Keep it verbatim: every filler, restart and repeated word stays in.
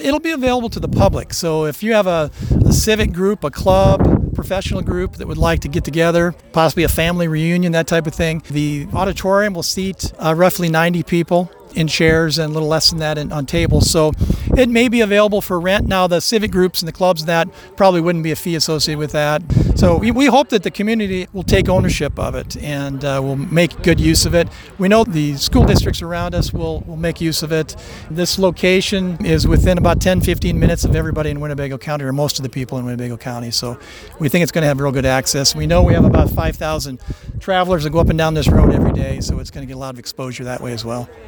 It'll be available to the public. So if you have a, a civic group, a club, professional group that would like to get together, possibly a family reunion, that type of thing, the auditorium will seat uh, roughly ninety people in chairs and a little less than that in, on tables. So it may be available for rent. Now the civic groups and the clubs and that probably wouldn't be a fee associated with that. So we, we hope that the community will take ownership of it and uh, will make good use of it. We know the school districts around us will, will make use of it. This location is within about ten, fifteen minutes of everybody in Winnebago County, or most of the people in Winnebago County. So we think it's going to have real good access. We know we have about five thousand travelers that go up and down this road every day, so it's going to get a lot of exposure that way as well.